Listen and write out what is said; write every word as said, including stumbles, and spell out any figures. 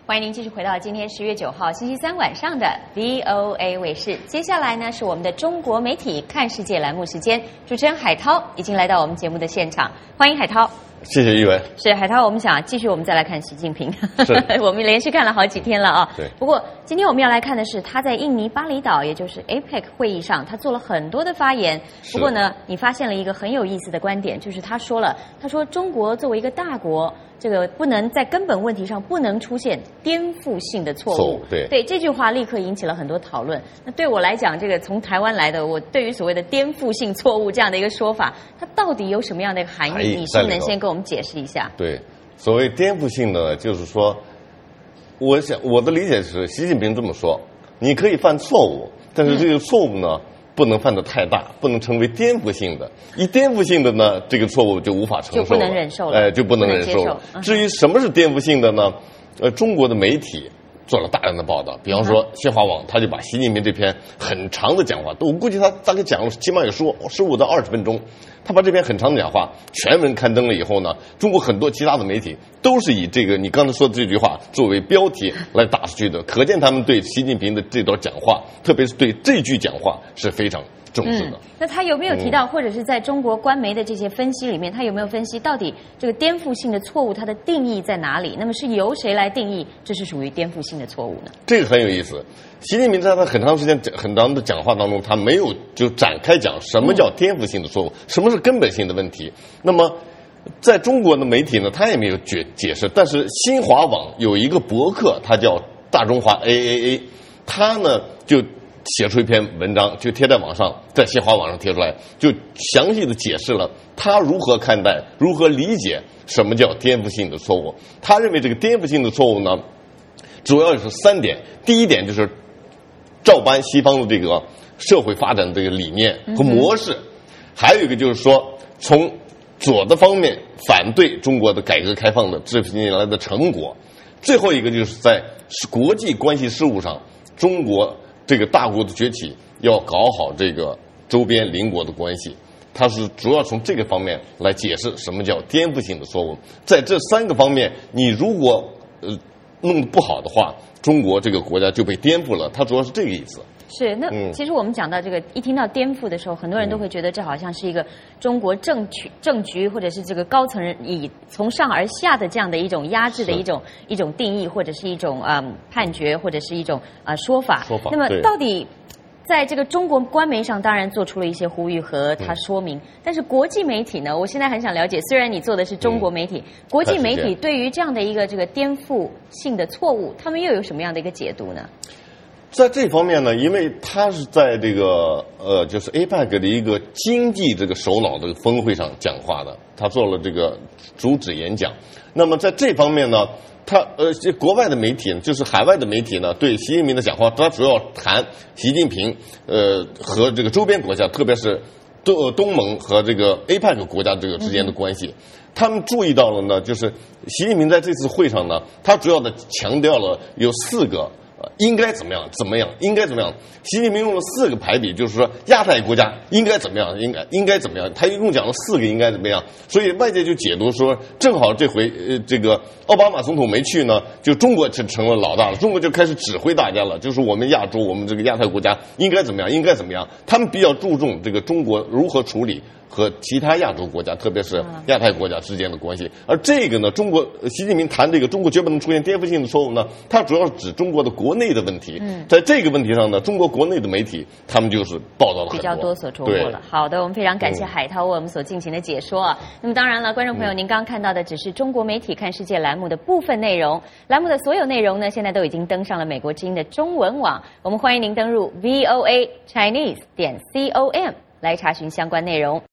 欢迎您继续回到今天十月九号星期三晚上的 V O A 卫视。接下来呢是我们的中国媒体看世界栏目时间，主持人海涛已经来到我们节目的现场，欢迎海涛。 谢谢玉文。 是海涛，我们想继续，我们再来看习近平。是，我们连续看了好几天了啊。 对。 不过今天我们要来看的是他在印尼巴厘岛，也就是 A P E C 会议上，他做了很多的发言。不过呢，你发现了一个很有意思的观点，就是他说了，他说中国作为一个大国，这个不能在根本问题上不能出现颠覆性的错误。 错误对。 对，这句话立刻引起了很多讨论。那对我来讲，这个从台湾来的，我对于所谓的颠覆性错误这样的一个说法，它到底有什么样的一个含义？你是不是能先跟我们解释一下？ 对，所谓颠覆性的，就是说，我想我的理解是，习近平这么说：你可以犯错误，但是这个错误呢，嗯、不能犯得太大，不能成为颠覆性的。一颠覆性的呢，这个错误就无法承受了， 就不能忍受了， 哎，就不能忍受了。嗯、至于什么是颠覆性的呢？呃，中国的媒体做了大量的报道，比方说新华网，他就把习近平这篇很长的讲话，都我估计他大概讲了起码有十五十五到二十分钟。他把这篇很长的讲话全文刊登了以后呢，中国很多其他的媒体都是以这个你刚才说的这句话作为标题来打出去的，可见他们对习近平的这段讲话，特别是对这句讲话是非常重视的。 嗯、那他有没有提到，嗯、或者是在中国官媒的这些分析里面，他有没有分析到底这个颠覆性的错误它的定义在哪里？那么是由谁来定义这是属于颠覆性的错误呢？ 这个很有意思。习近平在他很长时间很长的讲话当中，他没有就展开讲什么叫颠覆性的错误，嗯、什么是根本性的问题。那么在中国的媒体呢，他也没有解解释。但是新华网有一个博客，它叫大中华 A A A， 他呢就写出一篇文章，就贴在网上，在新华网上贴出来，就详细的解释了他如何看待、如何理解什么叫颠覆性的错误。他认为这个颠覆性的错误呢，主要是三点。第一点就是照搬西方的这个社会发展的这个理念和模式，嗯、还有一个就是说从左的方面反对中国的改革开放的这些年来的成果。最后一个就是在国际关系事务上，中国这个大国的崛起要搞好这个周边邻国的关系，它是主要从这个方面来解释什么叫颠覆性的错误。在这三个方面，你如果呃弄得不好的话，中国这个国家就被颠覆了。它主要是这个意思。 是，那、嗯、其实我们讲到这个，一听到颠覆的时候，很多人都会觉得这好像是一个中国政局、政局或者是这个高层人以从上而下的这样的一种压制的一种一种定义，或者是一种嗯判决，或者是一种呃说法。 说法。 那么到底在这个中国官媒上，当然做出了一些呼吁和他说明，嗯、但是国际媒体呢，我现在很想了解，虽然你做的是中国媒体，嗯、国际媒体对于这样的一个这个颠覆性的错误，他们又有什么样的一个解读呢？ 在这方面呢，因为他是在这个呃，就是 A P E C 的一个经济这个首脑的峰会上讲话的，他做了这个主旨演讲。那么在这方面呢，他呃，国外的媒体就是海外的媒体呢，对习近平的讲话，他主要谈习近平呃和这个周边国家，特别是东东盟和这个 A P E C 国家这个之间的关系。嗯、他们注意到了呢，就是习近平在这次会上呢，他主要的强调了有四个。应该怎么样？怎么样？应该怎么样？习近平用了四个排比，就是说亚太国家应该怎么样？应该应该怎么样？他一共讲了四个应该怎么样？所以外界就解读说，正好这回呃这个奥巴马总统没去呢，就中国就成了老大了，中国就开始指挥大家了，就是我们亚洲，我们这个亚太国家应该怎么样？应该怎么样？他们比较注重这个中国如何处理和其他亚洲国家，特别是亚太国家之间的关系。而这个呢，中国习近平谈这个中国绝不能出现颠覆性的错误呢，他主要是指中国的国内的问题。嗯，在这个问题上呢，中国国内的媒体他们就是报道了很多比较多所琢磨了。好的，我们非常感谢海涛为我们所进行的解说啊。嗯、那么当然了，观众朋友，您刚刚看到的只是中国媒体看世界栏目的部分内容，栏目的所有内容呢，现在都已经登上了美国之音的中文网。我们欢迎您登入 V O A Chinese 点 com 来查询相关内容。